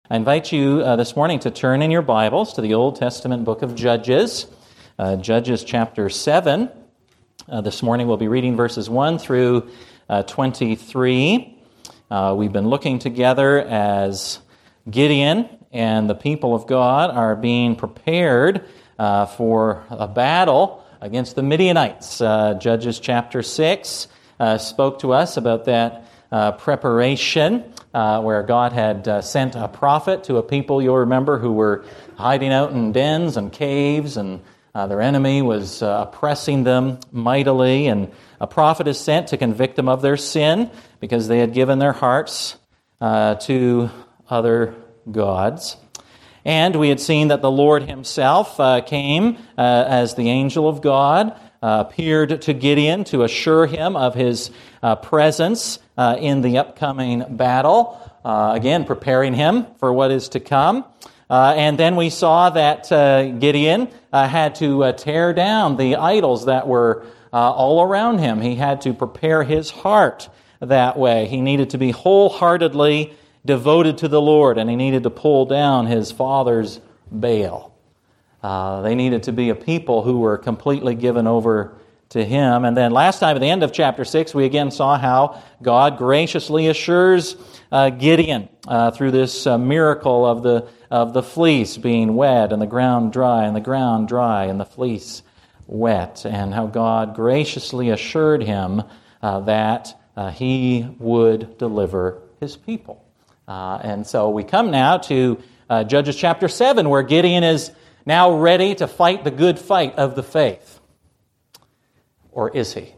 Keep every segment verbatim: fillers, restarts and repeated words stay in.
I invite you uh, this morning to turn in your Bibles to the Old Testament book of Judges, uh, Judges chapter seven. Uh, this morning we'll be reading verses one through uh, twenty-three. Uh, we've been looking together as Gideon and the people of God are being prepared uh, for a battle against the Midianites. Uh, Judges chapter six uh, spoke to us about that uh, preparation uh, where God had uh, sent a prophet to a people, you'll remember, who were hiding out in dens and caves, and uh, their enemy was uh, oppressing them mightily, and a prophet is sent to convict them of their sin because they had given their hearts uh, to other gods. And we had seen that the Lord himself uh, came uh, as the angel of God, uh, appeared to Gideon to assure him of his uh, presence uh, in the upcoming battle, uh, again, preparing him for what is to come. Uh, and then we saw that uh, Gideon uh, had to uh, tear down the idols that were uh, all around him. He had to prepare his heart that way. He needed to be wholeheartedly devoted to the Lord, and he needed to pull down his father's Baal. Uh, they needed to be a people who were completely given over to him. And then last time at the end of chapter six, we again saw how God graciously assures uh, Gideon uh, through this uh, miracle of the of the fleece being wet and the ground dry, and the ground dry and the fleece wet, and how God graciously assured him uh, that uh, he would deliver his people. Uh, and so we come now to uh, Judges chapter seven, where Gideon is now ready to fight the good fight of the faith. Or is he?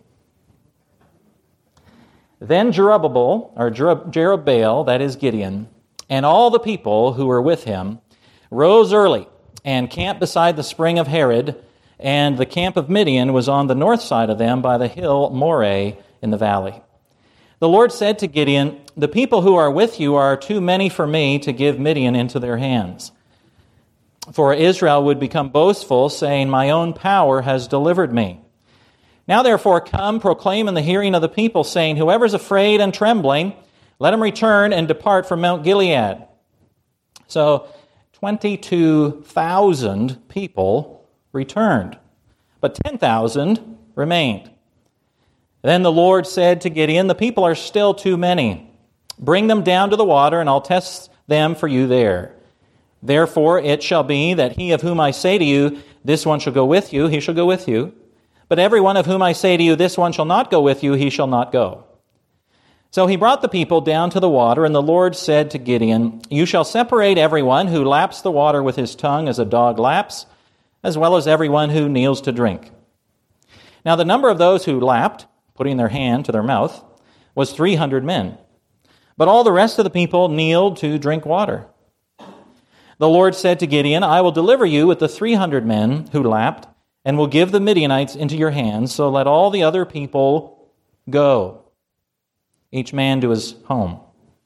Then Jerubbaal, or Jerubbaal, that is Gideon, and all the people who were with him rose early and camped beside the spring of Harod, and the camp of Midian was on the north side of them by the hill Moreh in the valley. The Lord said to Gideon, "The people who are with you are too many for me to give Midian into their hands. For Israel would become boastful, saying, 'My own power has delivered me.' Now therefore come, proclaim in the hearing of the people, saying, 'Whoever is afraid and trembling, let him return and depart from Mount Gilead.'" So twenty-two thousand people returned, but ten thousand remained. Then the Lord said to Gideon, "The people are still too many. Bring them down to the water, and I'll test them for you there. Therefore it shall be that he of whom I say to you, 'This one shall go with you,' he shall go with you. But every one of whom I say to you, 'This one shall not go with you,' he shall not go." So he brought the people down to the water, and the Lord said to Gideon, "You shall separate everyone who laps the water with his tongue as a dog laps, as well as everyone who kneels to drink." Now the number of those who lapped, putting their hand to their mouth, was three hundred men. But all the rest of the people kneeled to drink water. The Lord said to Gideon, "I will deliver you with the three hundred men who lapped, and will give the Midianites into your hands, so let all the other people go, each man to his home."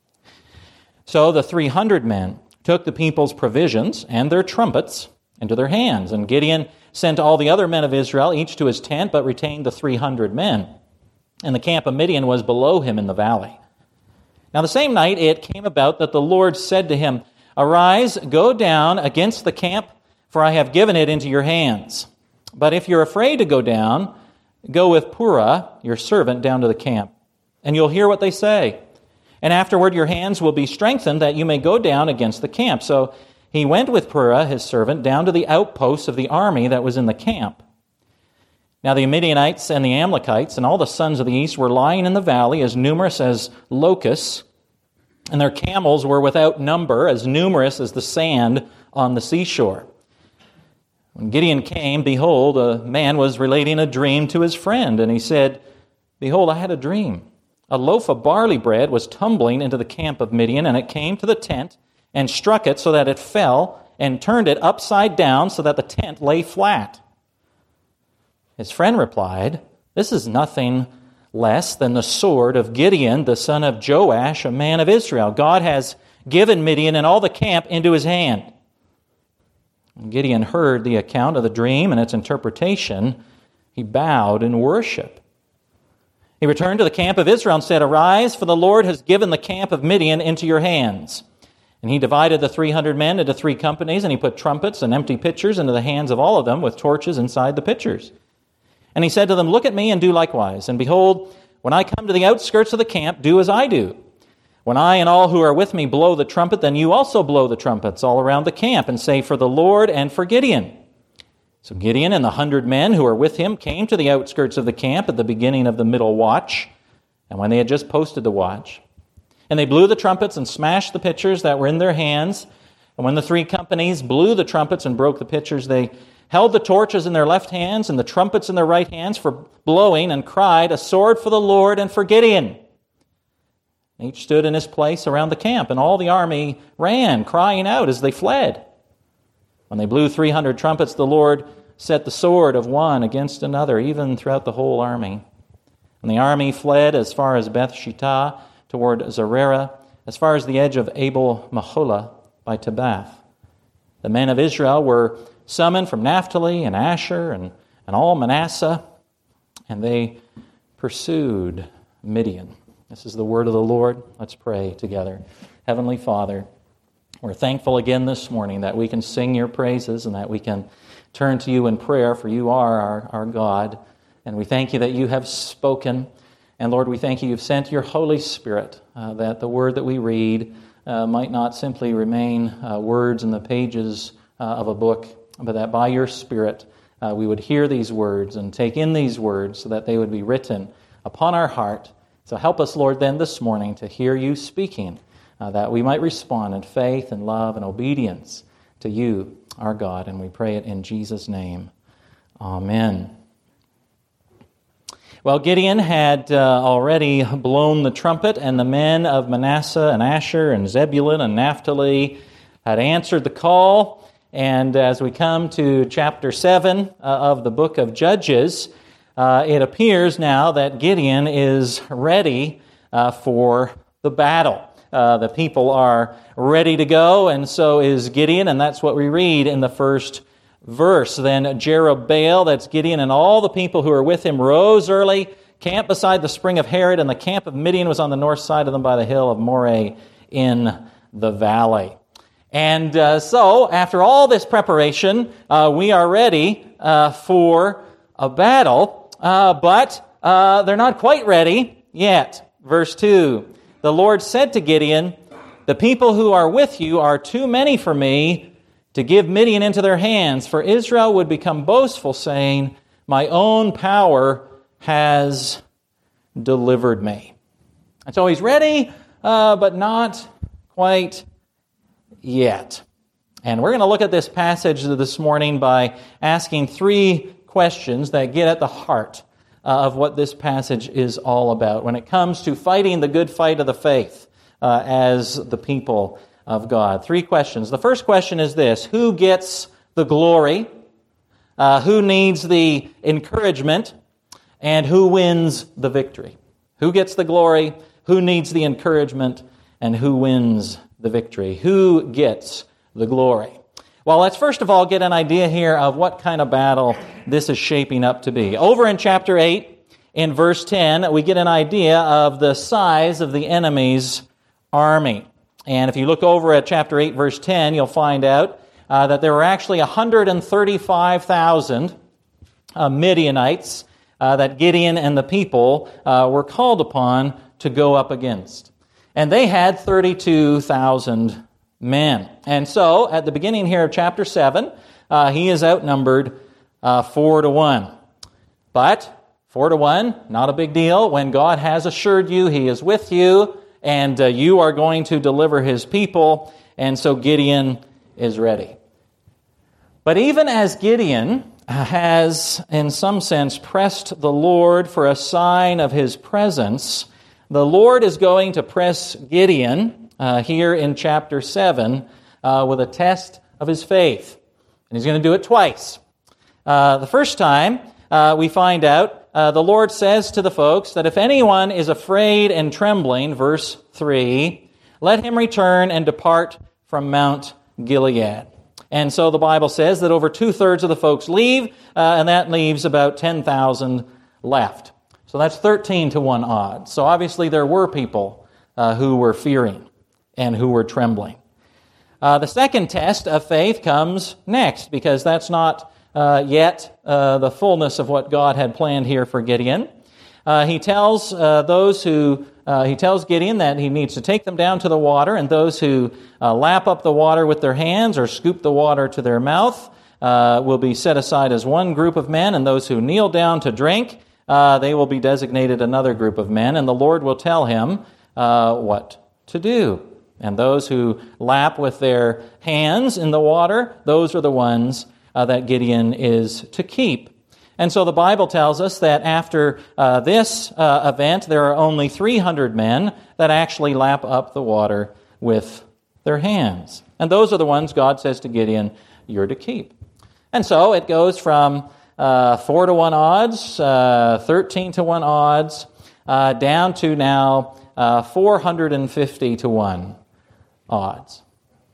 So the three hundred men took the people's provisions and their trumpets into their hands, and Gideon sent all the other men of Israel, each to his tent, but retained the three hundred men. And the camp of Midian was below him in the valley. Now the same night it came about that the Lord said to him, "Arise, go down against the camp, for I have given it into your hands. But if you're afraid to go down, go with Purah, your servant, down to the camp, and you'll hear what they say. And afterward your hands will be strengthened, that you may go down against the camp." So he went with Purah, his servant, down to the outposts of the army that was in the camp. Now the Midianites and the Amalekites and all the sons of the east were lying in the valley, as numerous as locusts, and their camels were without number, as numerous as the sand on the seashore. When Gideon came, behold, a man was relating a dream to his friend, and he said, "Behold, I had a dream. A loaf of barley bread was tumbling into the camp of Midian, and it came to the tent and struck it so that it fell, and turned it upside down so that the tent lay flat." His friend replied, "This is nothing less than the sword of Gideon, the son of Joash, a man of Israel. God has given Midian and all the camp into his hand." When Gideon heard the account of the dream and its interpretation, he bowed in worship. He returned to the camp of Israel and said, "Arise, for the Lord has given the camp of Midian into your hands." And he divided the three hundred men into three companies, and he put trumpets and empty pitchers into the hands of all of them with torches inside the pitchers. And he said to them, "Look at me and do likewise. And behold, when I come to the outskirts of the camp, do as I do. When I and all who are with me blow the trumpet, then you also blow the trumpets all around the camp and say, 'For the Lord and for Gideon.'" So Gideon and the hundred men who were with him came to the outskirts of the camp at the beginning of the middle watch, and when they had just posted the watch. And they blew the trumpets and smashed the pitchers that were in their hands. And when the three companies blew the trumpets and broke the pitchers, they held the torches in their left hands and the trumpets in their right hands for blowing, and cried, "A sword for the Lord and for Gideon." Each stood in his place around the camp, and all the army ran, crying out as they fled. When they blew three hundred trumpets, the Lord set the sword of one against another, even throughout the whole army. And the army fled as far as Beth Shittah toward Zererah, as far as the edge of Abel Maholah by Tabath. The men of Israel were summoned from Naphtali and Asher and, and all Manasseh, and they pursued Midian. This is the word of the Lord. Let's pray together. Heavenly Father, we're thankful again this morning that we can sing your praises and that we can turn to you in prayer, for you are our, our God. And we thank you that you have spoken. And Lord, we thank you you've sent your Holy Spirit, uh, that the word that we read uh, might not simply remain uh, words in the pages uh, of a book, but that by your Spirit uh, we would hear these words and take in these words so that they would be written upon our heart. So help us, Lord, then this morning to hear you speaking, uh, that we might respond in faith and love and obedience to you, our God. And we pray it in Jesus' name. Amen. Well, Gideon had uh, already blown the trumpet, and the men of Manasseh and Asher and Zebulun and Naphtali had answered the call. And as we come to chapter seven uh, of the book of Judges, uh, it appears now that Gideon is ready uh, for the battle. Uh, the people are ready to go, and so is Gideon, and that's what we read in the first verse. Then Jerubbaal, that's Gideon, and all the people who are with him rose early, camped beside the spring of Harod, and the camp of Midian was on the north side of them by the hill of Moreh in the valley. And uh, so, after all this preparation, uh, we are ready uh, for a battle, uh, but uh, they're not quite ready yet. Verse two, the Lord said to Gideon, "The people who are with you are too many for me to give Midian into their hands, for Israel would become boastful, saying, 'My own power has delivered me.'" And so he's ready, uh, but not quite yet. And we're going to look at this passage this morning by asking three questions that get at the heart uh, of what this passage is all about when it comes to fighting the good fight of the faith uh, as the people of God. Three questions. The first question is this: who gets the glory? Uh, who needs the encouragement? And who wins the victory? Who gets the glory? Who needs the encouragement? And who wins the victory? Who gets the glory? Well, let's first of all get an idea here of what kind of battle this is shaping up to be. Over in chapter eight, in verse ten, we get an idea of the size of the enemy's army. And if you look over at chapter eight, verse ten, you'll find out uh, that there were actually one hundred thirty-five thousand uh, Midianites uh, that Gideon and the people uh, were called upon to go up against. And they had thirty-two thousand men. And so, at the beginning here of chapter seven, uh, he is outnumbered uh, four to one. But four to one, not a big deal. When God has assured you He is with you, and uh, you are going to deliver His people, and so Gideon is ready. But even as Gideon has, in some sense, pressed the Lord for a sign of His presence, the Lord is going to press Gideon uh, here in chapter seven uh, with a test of his faith. And He's going to do it twice. Uh, the first time, uh, we find out, uh, the Lord says to the folks that if anyone is afraid and trembling, verse three, let him return and depart from Mount Gilead. And so the Bible says that over two-thirds of the folks leave, uh, and that leaves about ten thousand left. So that's thirteen to one odds. So obviously there were people uh, who were fearing and who were trembling. Uh, the second test of faith comes next, because that's not uh, yet uh, the fullness of what God had planned here for Gideon. Uh, he tells uh, those who uh, he tells Gideon that he needs to take them down to the water, and those who uh, lap up the water with their hands or scoop the water to their mouth uh, will be set aside as one group of men, and those who kneel down to drink, uh, they will be designated another group of men, and the Lord will tell him uh, what to do. And those who lap with their hands in the water, those are the ones uh, that Gideon is to keep. And so the Bible tells us that after uh, this uh, event, there are only three hundred men that actually lap up the water with their hands. And those are the ones God says to Gideon, you're to keep. And so it goes from uh, four to one odds, uh, thirteen to one odds, uh, down to now uh, four hundred fifty to one odds.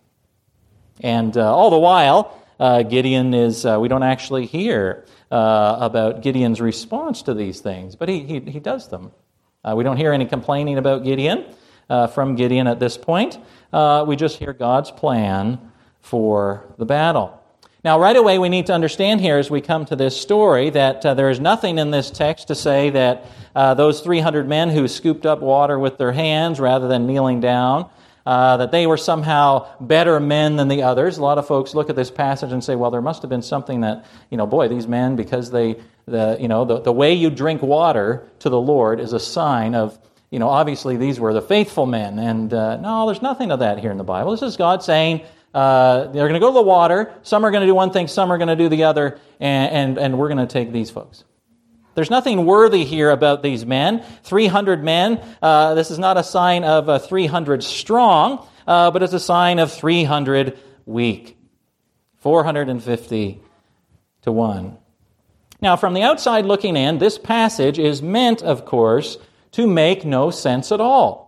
And uh, all the while, uh, Gideon is, uh, we don't actually hear uh, about Gideon's response to these things, but he he, he does them. Uh, we don't hear any complaining about Gideon uh, from Gideon at this point. Uh, we just hear God's plan for the battle. Now, right away, we need to understand here as we come to this story that uh, there is nothing in this text to say that uh, those three hundred men who scooped up water with their hands rather than kneeling down, uh, that they were somehow better men than the others. A lot of folks look at this passage and say, well, there must have been something that, you know, boy, these men, because they, the, you know, the, the way you drink water to the Lord is a sign of, you know, obviously these were the faithful men. And uh, no, there's nothing of that here in the Bible. This is God saying, Uh, they're going to go to the water. Some are going to do one thing, some are going to do the other, and, and, and we're going to take these folks. There's nothing worthy here about these men. three hundred men. Uh, this is not a sign of uh, three hundred strong, uh, but it's a sign of three hundred weak. four hundred fifty to one. Now, from the outside looking in, this passage is meant, of course, to make no sense at all.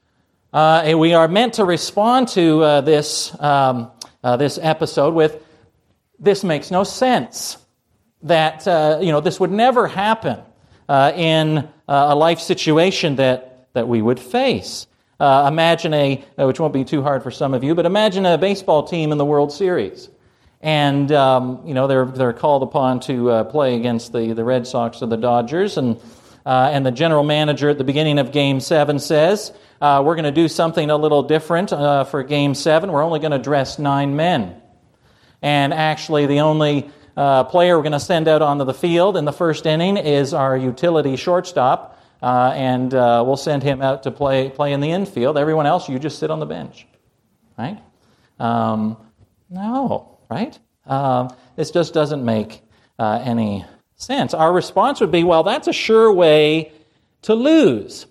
Uh, we are meant to respond to uh, this um, uh, this episode with, this makes no sense. That uh, you know this would never happen uh, in uh, a life situation that that we would face. Uh, imagine a, which won't be too hard for some of you, but imagine a baseball team in the World Series, and um, you know they're they're called upon to uh, play against the the Red Sox or the Dodgers, and uh, and the general manager at the beginning of Game Seven says, Uh, we're going to do something a little different uh, for Game seven. We're only going to dress nine men. And actually, the only uh, player we're going to send out onto the field in the first inning is our utility shortstop, uh, and uh, we'll send him out to play play in the infield. Everyone else, you just sit on the bench. Right? Um, no, right? Um, this just doesn't make uh, any sense. Our response would be, well, that's a sure way to lose.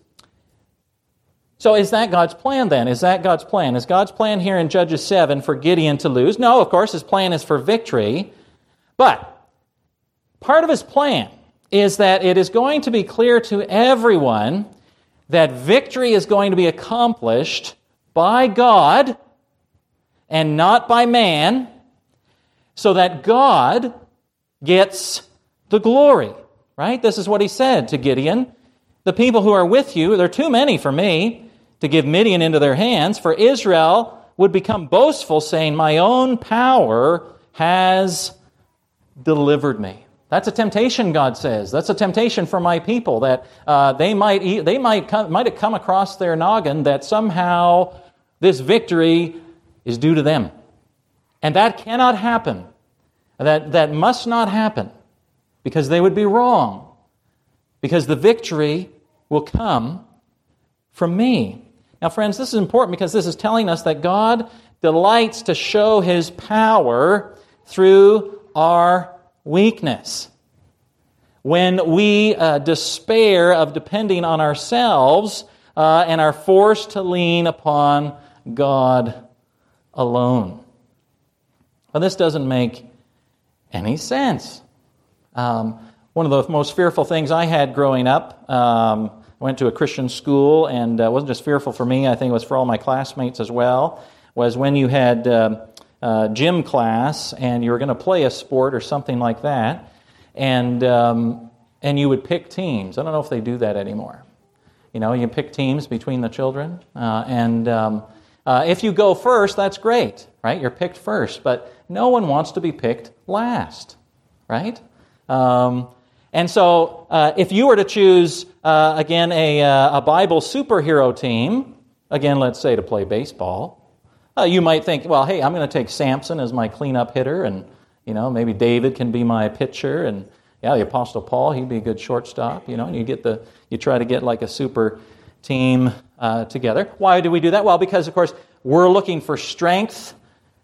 So is that God's plan then? Is that God's plan? Is God's plan here in Judges seven for Gideon to lose? No, of course, his plan is for victory. But part of his plan is that it is going to be clear to everyone that victory is going to be accomplished by God and not by man, so that God gets the glory. Right? This is what he said to Gideon. The people who are with you, they're too many for me to give Midian into their hands, for Israel would become boastful, saying, my own power has delivered me. That's a temptation, God says. That's a temptation for my people, that uh, they might eat, they might come, might have come across their noggin that somehow this victory is due to them. And that cannot happen. That, that must not happen, because they would be wrong. Because the victory will come from me. Now, friends, this is important because this is telling us that God delights to show his power through our weakness. When we uh, despair of depending on ourselves uh, and are forced to lean upon God alone. Well, this doesn't make any sense. Um, one of the most fearful things I had growing up, um, I went to a Christian school, and uh, it wasn't just fearful for me, I think it was for all my classmates as well, was when you had uh, uh, gym class and you were going to play a sport or something like that, and um, and you would pick teams. I don't know if they do that anymore. You know, you pick teams between the children, uh, and um, Uh, if you go first, that's great, right? You're picked first, but no one wants to be picked last, right? Um, and so uh, if you were to choose, uh, again, a, uh, a Bible superhero team, again, let's say to play baseball, uh, you might think, well, hey, I'm going to take Samson as my cleanup hitter, and, you know, maybe David can be my pitcher, and, yeah, the Apostle Paul, he'd be a good shortstop, you know, and you get the, you try to get like a super team uh, together. Why do we do that? Well, because, of course, we're looking for strength.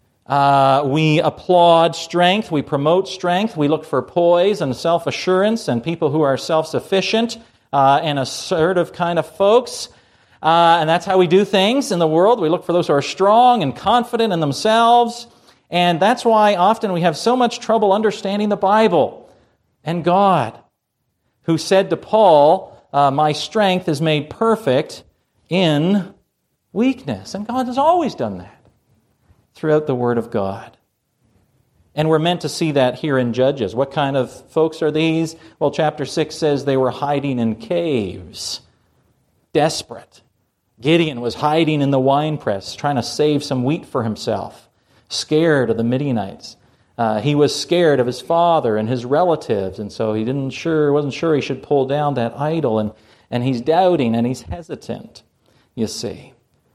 Uh, we applaud strength. We promote strength. We look for poise and self-assurance and people who are self-sufficient uh, and assertive kind of folks. Uh, and that's how we do things in the world. We look for those who are strong and confident in themselves. And that's why often we have so much trouble understanding the Bible and God, who said to Paul, uh, my strength is made perfect in weakness. And God has always done that throughout the Word of God. And we're meant to see that here in Judges. What kind of folks are these? Well, chapter six says they were hiding in caves, desperate. Gideon was hiding in the winepress, trying to save some wheat for himself, scared of the Midianites. Uh, he was scared of his father and his relatives, and so he didn't sure wasn't sure he should pull down that idol, and, and he's doubting and he's hesitant, you see.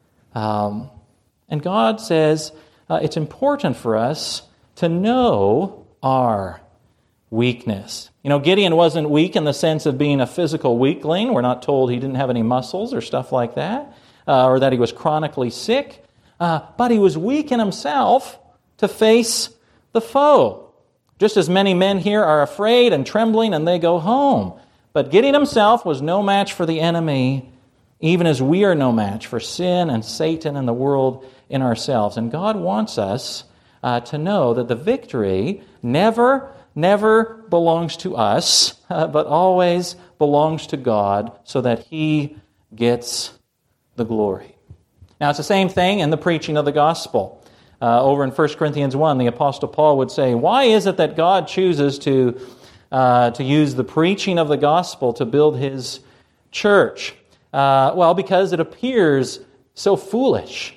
Um, and God says uh, it's important for us to know our weakness. You know, Gideon wasn't weak in the sense of being a physical weakling. We're not told he didn't have any muscles or stuff like that, uh, or that he was chronically sick, uh, but he was weak in himself to face the foe. Just as many men here are afraid and trembling and they go home. But Gideon himself was no match for the enemy, even as we are no match for sin and Satan and the world in ourselves. And God wants us uh, to know that the victory never, never belongs to us, uh, but always belongs to God so that He gets the glory. Now, it's the same thing in the preaching of the gospel. Uh, over in First Corinthians one, the Apostle Paul would say, why is it that God chooses to, uh, to use the preaching of the gospel to build His church? Uh, well, because it appears so foolish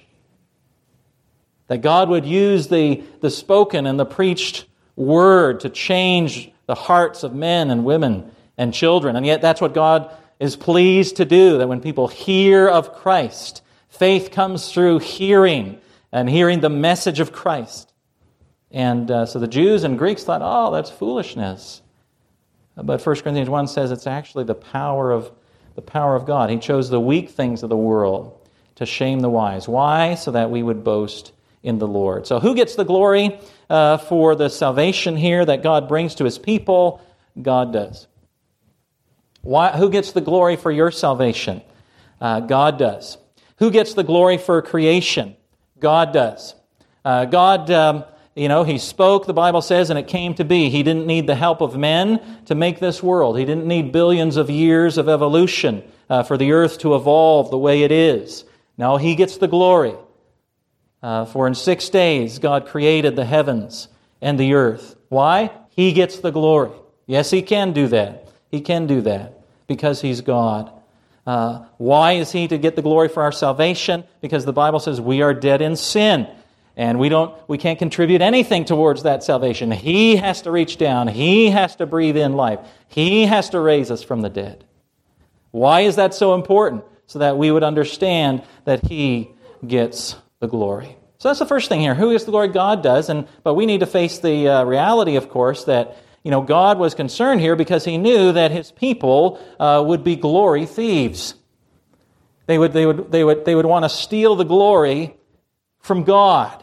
that God would use the, the spoken and the preached word to change the hearts of men and women and children. And yet that's what God is pleased to do, that when people hear of Christ, faith comes through hearing, and hearing the message of Christ. And uh, so the Jews and Greeks thought, oh, that's foolishness. But First Corinthians one says it's actually the power of the power of God. He chose the weak things of the world to shame the wise. Why? So that we would boast in the Lord. So who gets the glory uh, for the salvation here that God brings to His people? God does. Why? Who gets the glory for your salvation? Uh, God does. Who gets the glory for creation? God does. Uh, God, um, you know, He spoke, the Bible says, and it came to be. He didn't need the help of men to make this world. He didn't need billions of years of evolution uh, for the earth to evolve the way it is. No, He gets the glory. Uh, for in six days God created the heavens and the earth. Why? He gets the glory. Yes, He can do that. He can do that because He's God. Uh, why is He to get the glory for our salvation? Because the Bible says we are dead in sin, and we don't, we can't contribute anything towards that salvation. He has to reach down. He has to breathe in life. He has to raise us from the dead. Why is that so important? So that we would understand that He gets the glory. So that's the first thing here. Who gets the glory? God does. And but we need to face the uh, reality, of course, that You know, God was concerned here because He knew that His people uh, would be glory thieves. They would, they would, they would, they would want to steal the glory from God,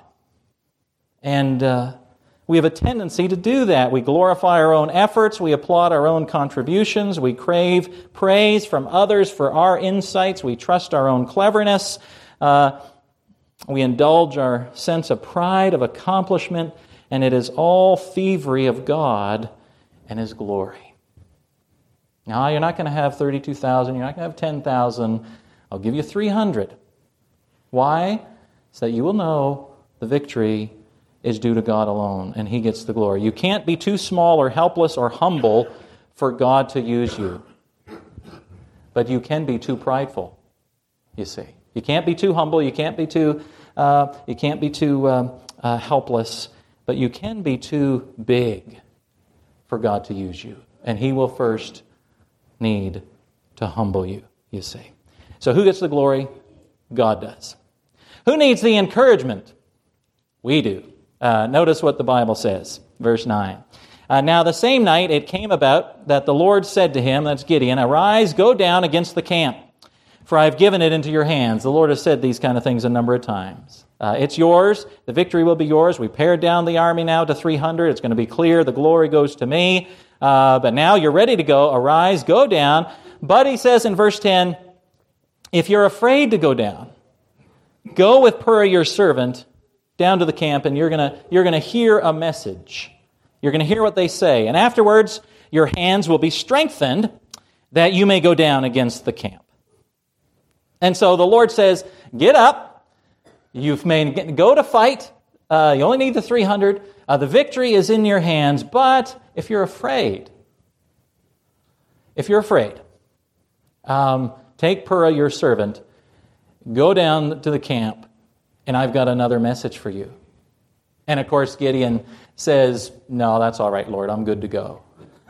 and uh, we have a tendency to do that. We glorify our own efforts. We applaud our own contributions. We crave praise from others for our insights. We trust our own cleverness. Uh, we indulge our sense of pride, of accomplishment. And it is all thievery of God and His glory. Now, you're not going to have thirty-two thousand. You're not going to have ten thousand. I'll give you three hundred. Why? So that you will know the victory is due to God alone, and He gets the glory. You can't be too small or helpless or humble for God to use you. But you can be too prideful, you see. You can't be too humble. You can't be too, uh, you can't be too uh, uh, helpless. But you can be too big for God to use you. And He will first need to humble you, you see. So who gets the glory? God does. Who needs the encouragement? We do. Uh, notice what the Bible says, verse nine. Uh, now the same night it came about that the Lord said to him, that's Gideon, arise, go down against the camp, for I have given it into your hands. The Lord has said these kind of things a number of times. Uh, it's yours. The victory will be yours. We pared down the army now to three hundred. It's going to be clear. The glory goes to me. Uh, but now you're ready to go. Arise, go down. But he says in verse ten, if you're afraid to go down, go with Purah your servant down to the camp, and you're going to you're going to hear a message. You're going to hear what they say. And afterwards, your hands will be strengthened that you may go down against the camp. And so the Lord says, get up. You've made, go to fight. Uh, you only need the three hundred. Uh, the victory is in your hands. But if you're afraid, if you're afraid, um, take Purah, your servant, go down to the camp, and I've got another message for you. And of course, Gideon says, no, that's all right, Lord, I'm good to go.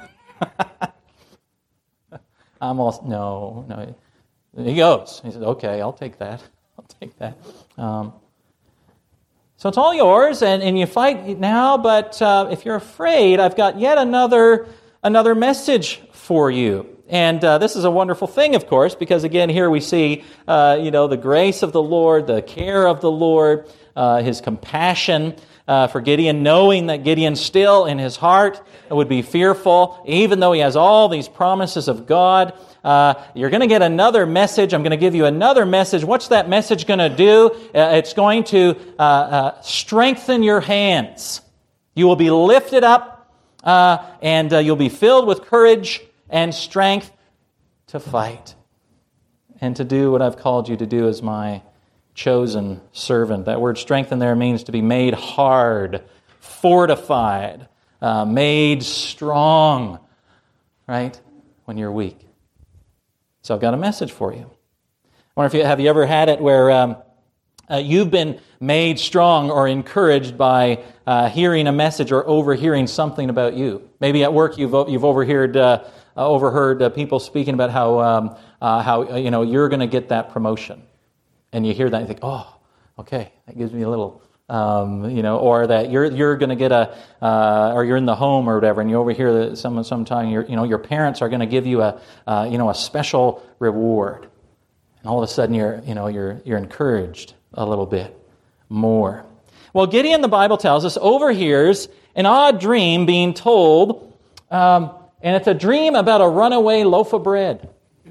I'm all, no, no. He goes. He says, okay, I'll take that. I'll take that. Um, so it's all yours, and, and you fight now, but uh, if you're afraid, I've got yet another another message for you. And uh, this is a wonderful thing, of course, because again, here we see, uh, you know, the grace of the Lord, the care of the Lord, uh, His compassion uh, for Gideon, knowing that Gideon still in his heart would be fearful, even though he has all these promises of God. Uh, you're going to get another message. I'm going to give you another message. What's that message going to do? Uh, it's going to uh, uh, strengthen your hands. You will be lifted up, uh, and uh, you'll be filled with courage and strength to fight and to do what I've called you to do as my chosen servant. That word strengthen there means to be made hard, fortified, uh, made strong, right, when you're weak. So I've got a message for you. I wonder if you have you ever had it where um, uh, you've been made strong or encouraged by uh, hearing a message or overhearing something about you. Maybe at work you've you've overheard uh, uh, overheard uh, people speaking about how um, uh, how uh, you know you're going to get that promotion, and you hear that and you think, oh, okay, that gives me a little. Um, you know, or that you're you're going to get a, uh, or you're in the home or whatever, and you overhear that someone sometime your you know your parents are going to give you a uh, you know a special reward, and all of a sudden you're you know you're you're encouraged a little bit more. Well, Gideon, the Bible tells us, overhears an odd dream being told, um, and it's a dream about a runaway loaf of bread.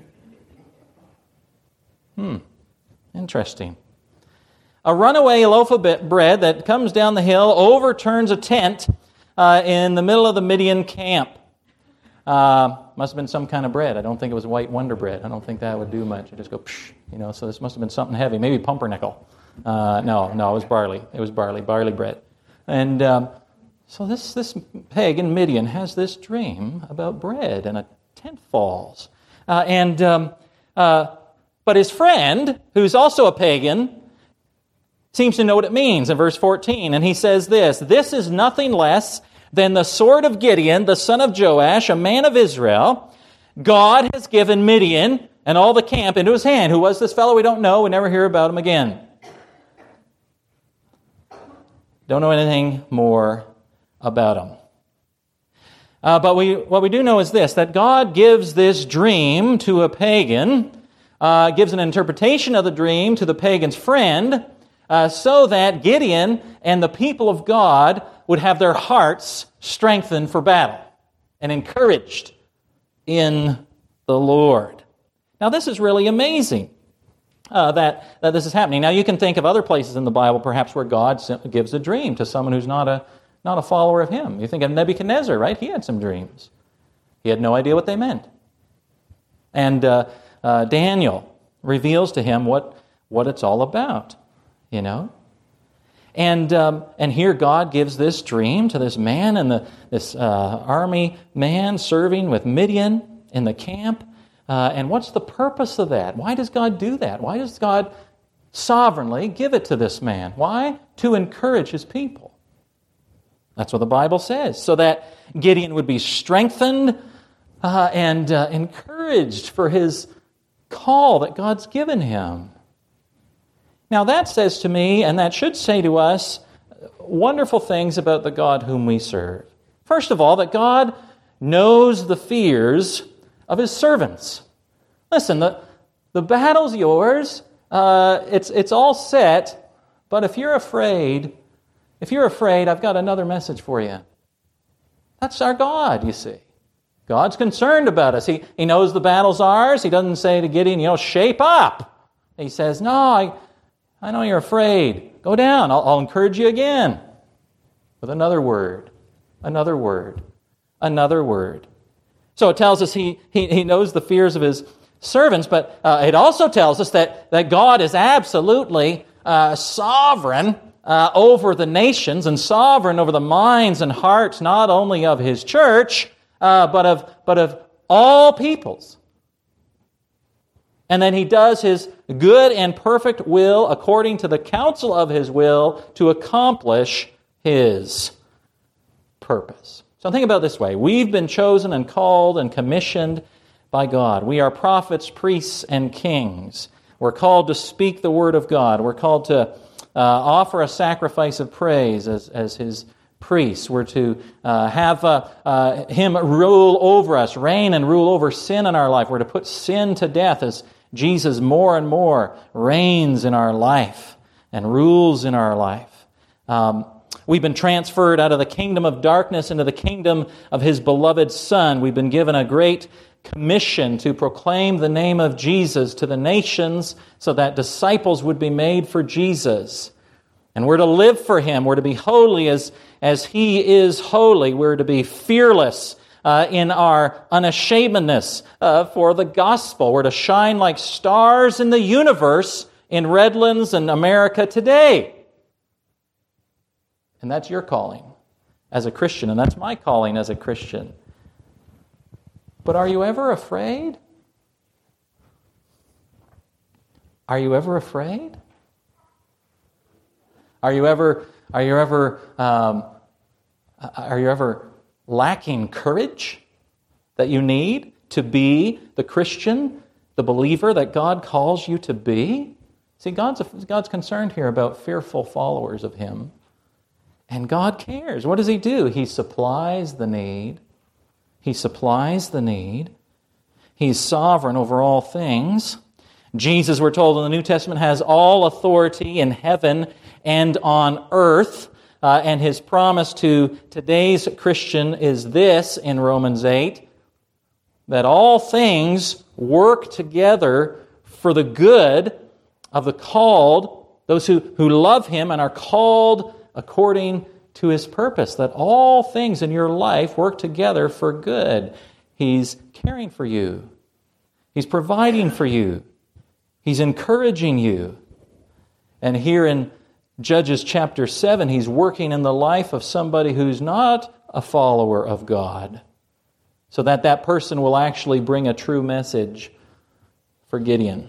Hmm, interesting. A runaway loaf of bread that comes down the hill, overturns a tent uh, in the middle of the Midian camp. Uh, must have been some kind of bread. I don't think it was white Wonder Bread. I don't think that would do much. It just go, psh, you know, so this must have been something heavy. Maybe pumpernickel. Uh, no, no, it was barley. It was barley, barley bread. And um, so this, this pagan Midian has this dream about bread, and a tent falls. Uh, and um, uh, But his friend, who's also a pagan, seems to know what it means in verse fourteen. And he says this, "This is nothing less than the sword of Gideon, the son of Joash, a man of Israel. God has given Midian and all the camp into his hand." Who was this fellow? We don't know. We never hear about him again. Don't know anything more about him. Uh, but we, what we do know is this, that God gives this dream to a pagan, uh, gives an interpretation of the dream to the pagan's friend, Uh, so that Gideon and the people of God would have their hearts strengthened for battle and encouraged in the Lord. Now, this is really amazing uh, that, that this is happening. Now, you can think of other places in the Bible, perhaps, where God gives a dream to someone who's not a not a follower of Him. You think of Nebuchadnezzar, right? He had some dreams. He had no idea what they meant. And uh, uh, Daniel reveals to him what, what it's all about. You know, and um, and here God gives this dream to this man and the this uh, army man serving with Midian in the camp. Uh, and what's the purpose of that? Why does God do that? Why does God sovereignly give it to this man. Why? To encourage his people. That's what the Bible says. So that Gideon would be strengthened uh, and uh, encouraged for his call that God's given him. Now that says to me, and that should say to us, wonderful things about the God whom we serve. First of all, that God knows the fears of his servants. Listen, the, the battle's yours. Uh, it's, it's all set. But if you're afraid, if you're afraid, I've got another message for you. That's our God, you see. God's concerned about us. He, he knows the battle's ours. He doesn't say to Gideon, you know, shape up. He says, no, I, I know you're afraid. Go down. I'll, I'll encourage you again. With another word. Another word. Another word. So it tells us he, he, he knows the fears of his servants, but uh, it also tells us that, that God is absolutely uh, sovereign uh, over the nations and sovereign over the minds and hearts not only of his church, uh, but of but of all peoples. And then he does his good and perfect will according to the counsel of his will to accomplish his purpose. So think about it this way. We've been chosen and called and commissioned by God. We are prophets, priests, and kings. We're called to speak the word of God. We're called to uh, offer a sacrifice of praise as, as his priests. We're to uh, have uh, uh, him rule over us, reign and rule over sin in our life. We're to put sin to death as Jesus more and more reigns in our life and rules in our life. Um, We've been transferred out of the kingdom of darkness into the kingdom of his beloved Son. We've been given a great commission to proclaim the name of Jesus to the nations so that disciples would be made for Jesus. And we're to live for him. We're to be holy as, as he is holy. We're to be fearless uh, in our unashamedness uh, for the gospel. We're to shine like stars in the universe in Redlands and America today. And that's your calling as a Christian, and that's my calling as a Christian. But are you ever afraid? Are you ever afraid? Are you ever? Are you ever? Um, are you ever lacking courage that you need to be the Christian, the believer that God calls you to be? See, God's God's concerned here about fearful followers of him. And God cares. What does he do? He supplies the need. He supplies the need. He's sovereign over all things. Jesus, we're told in the New Testament, has all authority in heaven and on earth. Uh, and his promise to today's Christian is this in Romans eight, that all things work together for the good of the called, those who, who love him and are called according to his purpose, that all things in your life work together for good. He's caring for you. He's providing for you. He's encouraging you. And here in Judges chapter seven, he's working in the life of somebody who's not a follower of God, so that that person will actually bring a true message for Gideon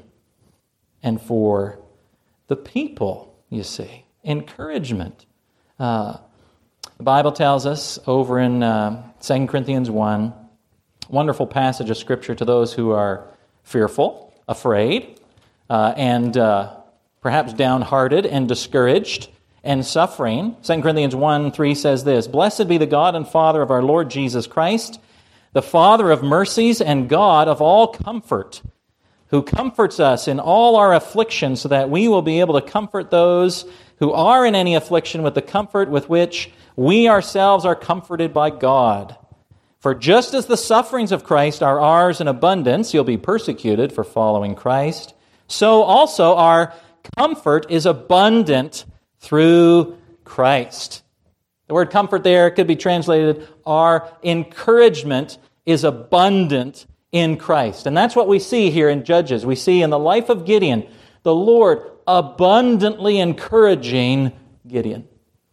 and for the people, you see. Encouragement. Uh, the Bible tells us over in uh, Second Corinthians one, wonderful passage of Scripture to those who are fearful, afraid, uh, and uh, perhaps downhearted and discouraged and suffering. Second Corinthians one three says this, "Blessed be the God and Father of our Lord Jesus Christ, the Father of mercies and God of all comfort, who comforts us in all our affliction, so that we will be able to comfort those who are in any affliction with the comfort with which we ourselves are comforted by God. For just as the sufferings of Christ are ours in abundance," you'll be persecuted for following Christ, "so also our comfort is abundant through Christ." The word comfort there could be translated, our encouragement is abundant in Christ. And that's what we see here in Judges. We see in the life of Gideon, the Lord abundantly encouraging Gideon,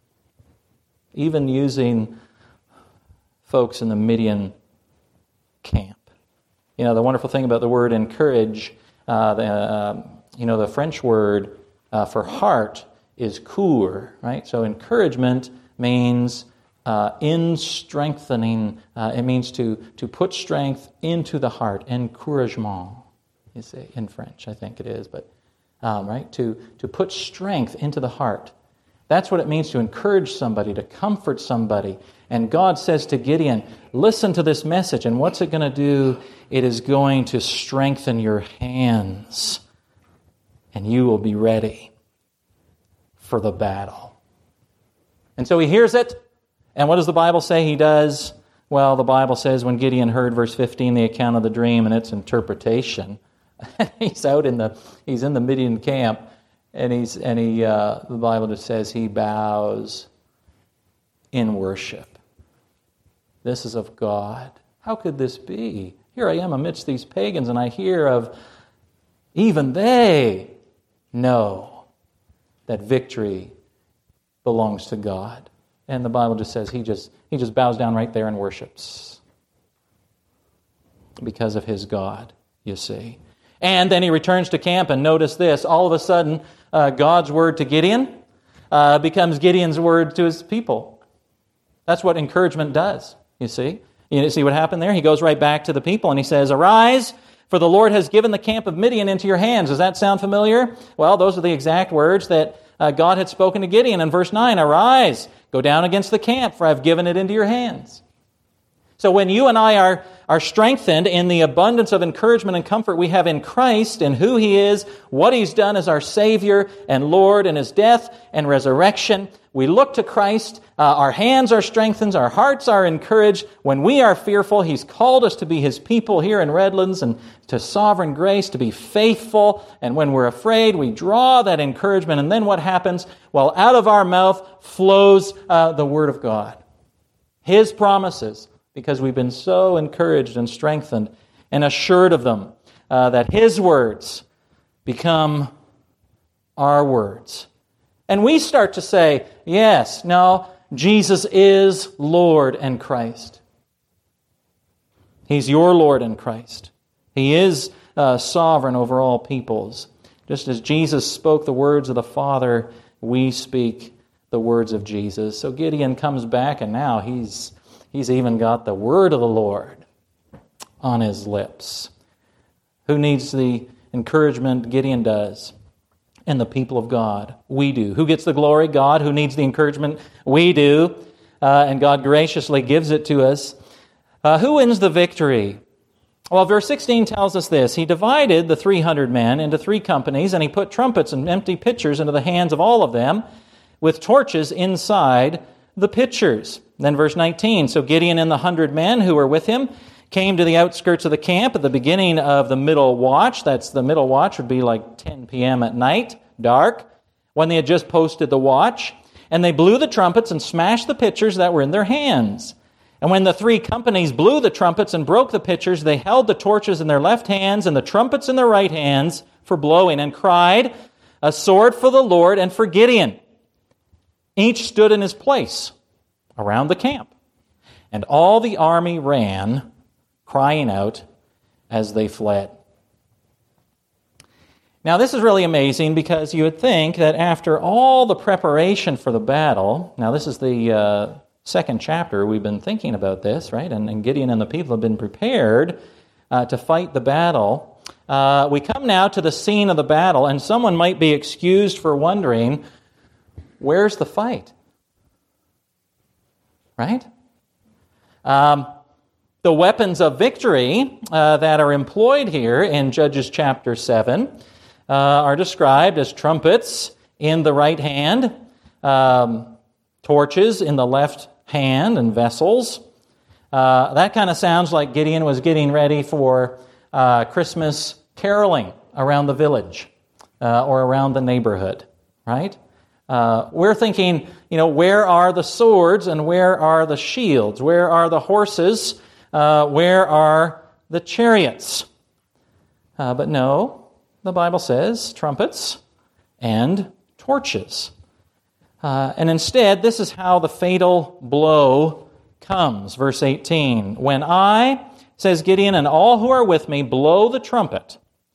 even using folks in the Midian camp. You know, the wonderful thing about the word encourage, uh, the, uh, you know, the French word uh, for heart is kur, right? So encouragement means uh, in strengthening. Uh, it means to, to put strength into the heart. Encouragement, you see, in French, I think it is, but um, right? To, to put strength into the heart. That's what it means to encourage somebody, to comfort somebody. And God says to Gideon, listen to this message, and what's it going to do? It is going to strengthen your hands, and you will be ready for the battle. And so he hears it, and what does the Bible say he does? Well, the Bible says when Gideon heard, verse fifteen, the account of the dream and its interpretation, he's out in the, he's in the Midian camp, and he's, and he, uh, the Bible just says he bows in worship. This is of God. How could this be? Here I am amidst these pagans, and I hear of even they know that victory belongs to God. And the Bible just says he just he just bows down right there and worships because of his God, you see. And then he returns to camp, and notice this, all of a sudden, uh, God's word to Gideon uh, becomes Gideon's word to his people. That's what encouragement does, you see. You see what happened there? He goes right back to the people and he says, arise, for the Lord has given the camp of Midian into your hands. Does that sound familiar? Well, those are the exact words that uh, God had spoken to Gideon in verse nine. Arise, go down against the camp, for I've given it into your hands. So when you and I are, are strengthened in the abundance of encouragement and comfort we have in Christ and who He is, what He's done as our Savior and Lord in His death and resurrection, we look to Christ, uh, our hands are strengthened, our hearts are encouraged. When we are fearful, He's called us to be His people here in Redlands and to sovereign grace, to be faithful. And when we're afraid, we draw that encouragement. And then what happens? Well, out of our mouth flows uh, the Word of God. His promises, because we've been so encouraged and strengthened and assured of them, uh, that His words become our words. And we start to say, yes, no, Jesus is Lord and Christ. He's your Lord and Christ. He is uh, sovereign over all peoples. Just as Jesus spoke the words of the Father, we speak the words of Jesus. So Gideon comes back, and now he's he's even got the word of the Lord on his lips. Who needs the encouragement? Gideon does. And the people of God, we do. Who gets the glory? God. Who needs the encouragement? We do. Uh, and God graciously gives it to us. Uh, who wins the victory? Well, verse sixteen tells us this. He divided the three hundred men into three companies, and he put trumpets and empty pitchers into the hands of all of them, with torches inside the pitchers. Then verse nineteen, so Gideon and the hundred men who were with him came to the outskirts of the camp at the beginning of the middle watch. That's the middle watch would be like ten p.m. at night, dark, when they had just posted the watch. And they blew the trumpets and smashed the pitchers that were in their hands. And when the three companies blew the trumpets and broke the pitchers, they held the torches in their left hands and the trumpets in their right hands for blowing, and cried, a sword for the Lord and for Gideon. Each stood in his place around the camp. And all the army ran, crying out as they fled. Now, this is really amazing, because you would think that after all the preparation for the battle, now this is the uh, second chapter, we've been thinking about this, right? And, and Gideon and the people have been prepared uh, to fight the battle. Uh, we come now to the scene of the battle, and someone might be excused for wondering, where's the fight? Right? Um, the weapons of victory uh, that are employed here in Judges chapter seven uh, are described as trumpets in the right hand, um, torches in the left hand, and vessels. Uh, that kind of sounds like Gideon was getting ready for uh, Christmas caroling around the village uh, or around the neighborhood, right? Uh, we're thinking, you know, where are the swords and where are the shields? Where are the horses? Uh, where are the chariots? Uh, but no, the Bible says trumpets and torches. Uh, and instead, this is how the fatal blow comes. Verse eighteen, when I, says Gideon, and all who are with me blow the trumpet,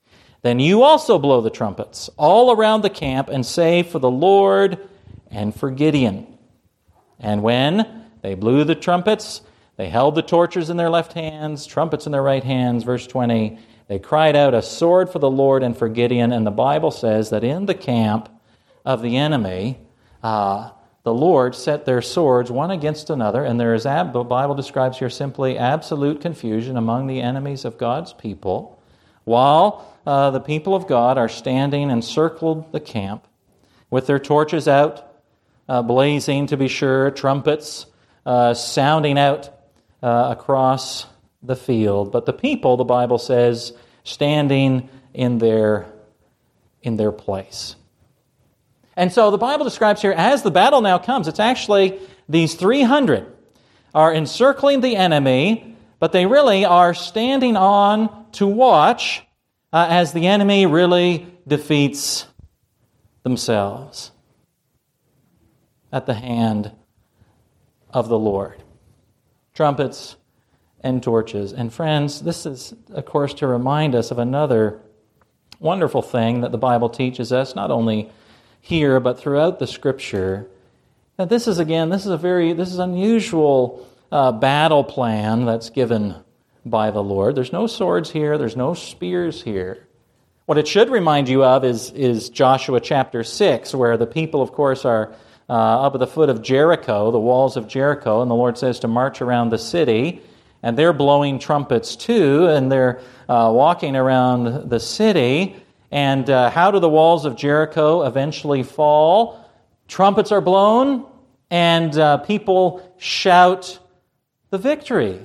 Then you also blow the trumpets all around the camp and say, for the Lord and for Gideon. And when they blew the trumpets, they held the torches in their left hands, trumpets in their right hands. Verse twenty, they cried out, a sword for the Lord and for Gideon. And the Bible says that in the camp of the enemy, uh, the Lord set their swords one against another, and there is, ab- the Bible describes here simply absolute confusion among the enemies of God's people, while uh, the people of God are standing and circled the camp with their torches out, uh, blazing to be sure, trumpets uh, sounding out uh, across the field. But the people, the Bible says, standing in their in their place. And so the Bible describes here, as the battle now comes, it's actually these three hundred are encircling the enemy, but they really are standing on to watch uh, as the enemy really defeats themselves at the hand of the Lord. Trumpets and torches. And friends, this is, of course, to remind us of another wonderful thing that the Bible teaches us, not only here, but throughout the Scripture. Now, this is, again, this is a very, this is unusual uh, battle plan that's given by the Lord. There's no swords here. There's no spears here. What it should remind you of is, is Joshua chapter six, where the people, of course, are uh, up at the foot of Jericho, the walls of Jericho, and the Lord says to march around the city, and they're blowing trumpets too, and they're uh, walking around the city. And uh, how do the walls of Jericho eventually fall? Trumpets are blown, and uh, people shout the victory.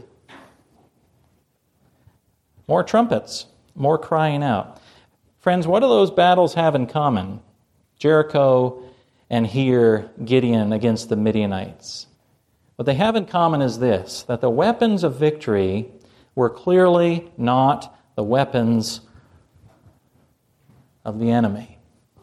More trumpets, more crying out. Friends, what do those battles have in common? Jericho and here Gideon against the Midianites. What they have in common is this, that the weapons of victory were clearly not the weapons of the enemy.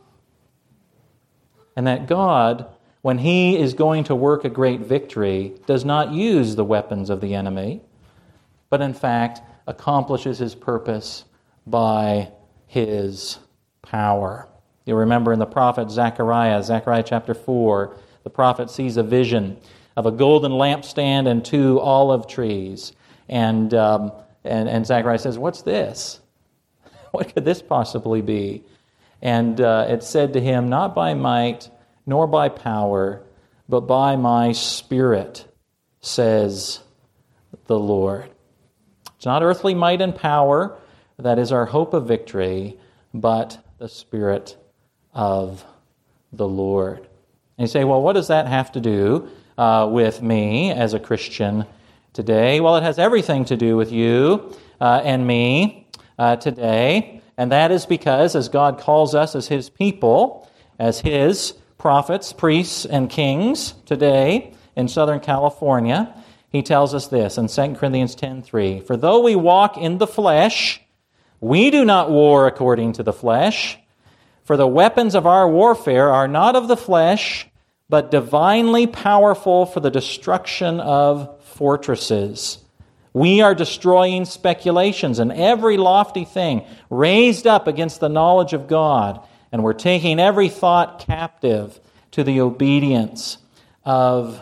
And that God, when He is going to work a great victory, does not use the weapons of the enemy, but in fact accomplishes His purpose by His power. You remember in the prophet Zechariah, Zechariah chapter four, the prophet sees a vision of a golden lampstand and two olive trees. And, um, and, and Zechariah says, what's this? What could this possibly be? And uh, it said to him, not by might nor by power, but by my Spirit, says the Lord. It's not earthly might and power that is our hope of victory, but the Spirit of the Lord. And you say, well, what does that have to do uh, with me as a Christian today? Well, it has everything to do with you uh, and me uh, today. And that is because as God calls us as His people, as His prophets, priests, and kings today in Southern California, He tells us this in Second Corinthians ten three, for though we walk in the flesh, we do not war according to the flesh, for the weapons of our warfare are not of the flesh, but divinely powerful for the destruction of fortresses. We are destroying speculations and every lofty thing raised up against the knowledge of God, and we're taking every thought captive to the obedience of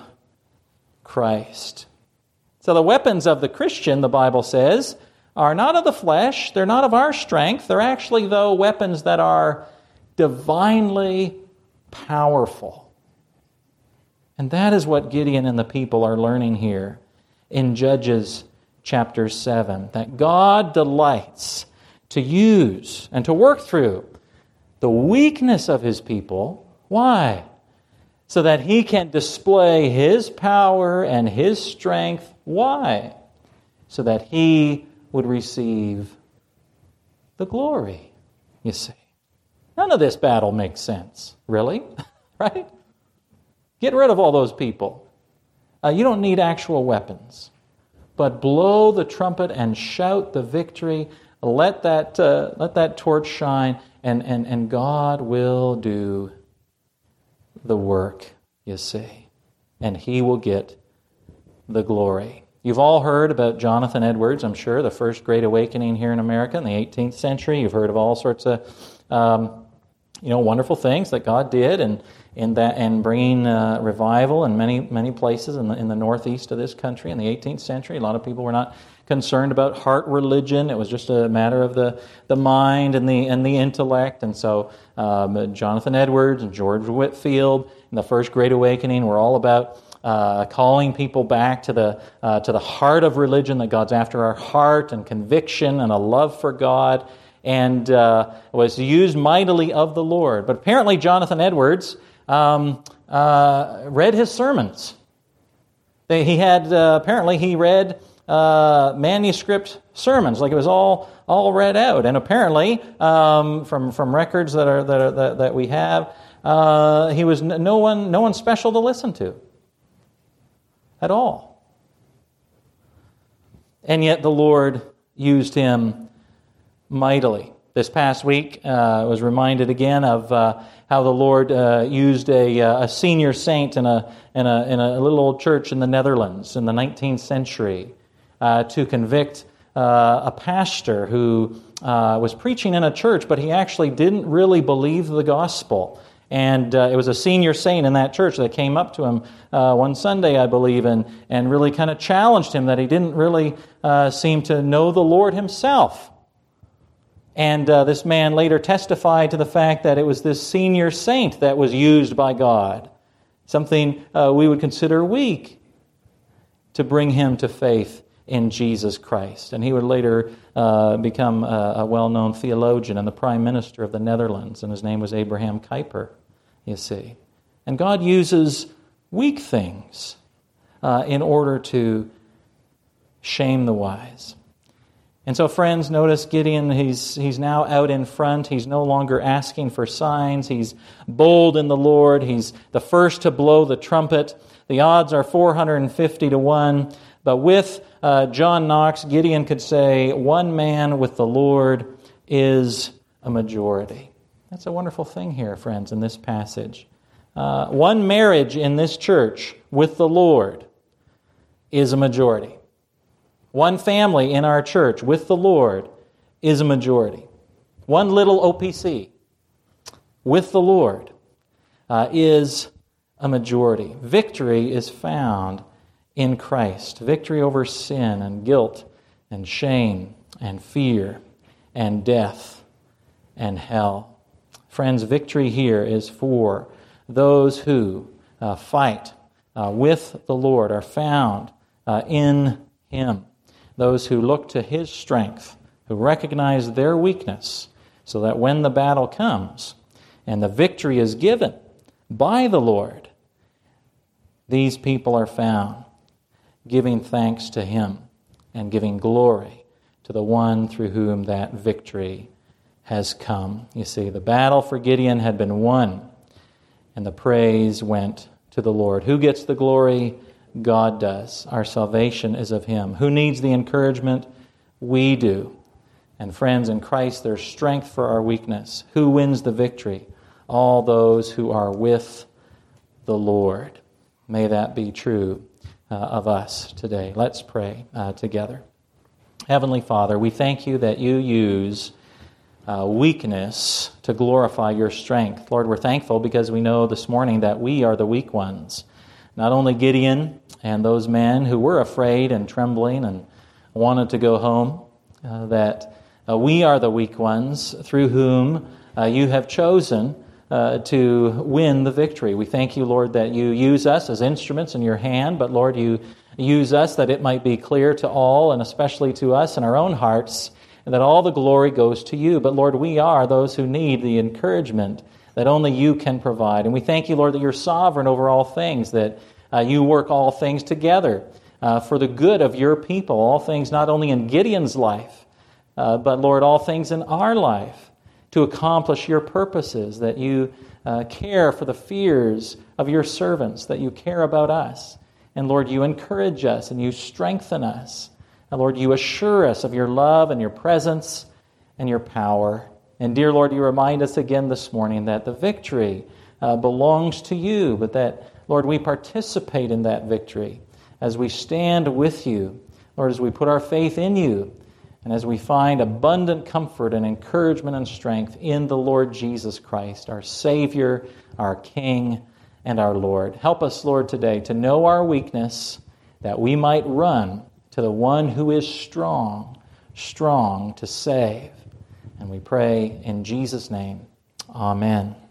Christ. So the weapons of the Christian, the Bible says, are not of the flesh, they're not of our strength, they're actually, though, weapons that are divinely powerful. And that is what Gideon and the people are learning here in Judges chapter seven, that God delights to use and to work through the weakness of His people. Why? So that He can display His power and His strength. Why? So that He would receive the glory, you see. None of this battle makes sense, really, right? Get rid of all those people. Uh, you don't need actual weapons. But blow the trumpet and shout the victory. Let that uh, let that torch shine, and, and, and God will do the work, you see. And He will get the glory. You've all heard about Jonathan Edwards, I'm sure, the first Great Awakening here in America in the eighteenth century. You've heard of all sorts of, um, you know, wonderful things that God did, and in that, and bringing uh, revival in many many places in the in the northeast of this country in the eighteenth century. A lot of people were not concerned about heart religion. It was just a matter of the, the mind and the and the intellect. And so um, Jonathan Edwards and George Whitefield in the first Great Awakening were all about uh, calling people back to the uh, to the heart of religion, that God's after our heart and conviction and a love for God, and uh, was used mightily of the Lord. But apparently Jonathan Edwards um, uh, read his sermons. They, he had uh, apparently he read Uh, manuscript sermons, like it was all all read out, and apparently um, from from records that are that are, that, that we have, uh, he was no one no one special to listen to at all, and yet the Lord used him mightily. This past week, uh, I was reminded again of uh, how the Lord uh, used a, a senior saint in a in a in a little old church in the Netherlands in the nineteenth century. Uh, to convict uh, a pastor who uh, was preaching in a church, but he actually didn't really believe the gospel. And uh, it was a senior saint in that church that came up to him uh, one Sunday, I believe, and, and really kind of challenged him that he didn't really uh, seem to know the Lord himself. And uh, this man later testified to the fact that it was this senior saint that was used by God, something uh, we would consider weak, to bring him to faith in Jesus Christ. And he would later uh, become a, a well-known theologian and the prime minister of the Netherlands, and his name was Abraham Kuyper, you see. And God uses weak things uh, in order to shame the wise. And so, friends, notice Gideon, he's, he's now out in front. He's no longer asking for signs. He's bold in the Lord. He's the first to blow the trumpet. The odds are four hundred fifty to one. But with uh, John Knox, Gideon could say, one man with the Lord is a majority. That's a wonderful thing here, friends, in this passage. Uh, one marriage in this church with the Lord is a majority. One family in our church with the Lord is a majority. One little O P C with the Lord uh, is a majority. Victory is found in Christ. Victory over sin and guilt and shame and fear and death and hell. Friends, victory here is for those who uh, fight uh, with the Lord, are found uh, in Him. Those who look to His strength, who recognize their weakness, so that when the battle comes and the victory is given by the Lord, these people are found giving thanks to Him and giving glory to the one through whom that victory has come. You see, the battle for Gideon had been won, and the praise went to the Lord. Who gets the glory? God does. Our salvation is of Him. Who needs the encouragement? We do. And friends, in Christ there's strength for our weakness. Who wins the victory? All those who are with the Lord. May that be true uh, of us today. Let's pray uh, together. Heavenly Father, we thank You that You use uh, weakness to glorify Your strength. Lord, we're thankful because we know this morning that we are the weak ones. Not only Gideon and those men who were afraid and trembling and wanted to go home, uh, that uh, we are the weak ones through whom uh, You have chosen uh, to win the victory. We thank You, Lord, that You use us as instruments in Your hand, but Lord, You use us that it might be clear to all, and especially to us in our own hearts, and that all the glory goes to You. But Lord, we are those who need the encouragement that only You can provide. And we thank You, Lord, that You're sovereign over all things, that uh, You work all things together uh, for the good of Your people, all things not only in Gideon's life, uh, but, Lord, all things in our life to accomplish Your purposes, that You uh, care for the fears of Your servants, that You care about us. And, Lord, You encourage us and You strengthen us. And, Lord, You assure us of Your love and Your presence and Your power. And, dear Lord, You remind us again this morning that the victory uh, belongs to You, but that, Lord, we participate in that victory as we stand with you, Lord, as we put our faith in you, and as we find abundant comfort and encouragement and strength in the Lord Jesus Christ, our Savior, our King, and our Lord. Help us, Lord, today to know our weakness, that we might run to the one who is strong, strong to save. And we pray in Jesus' name. Amen.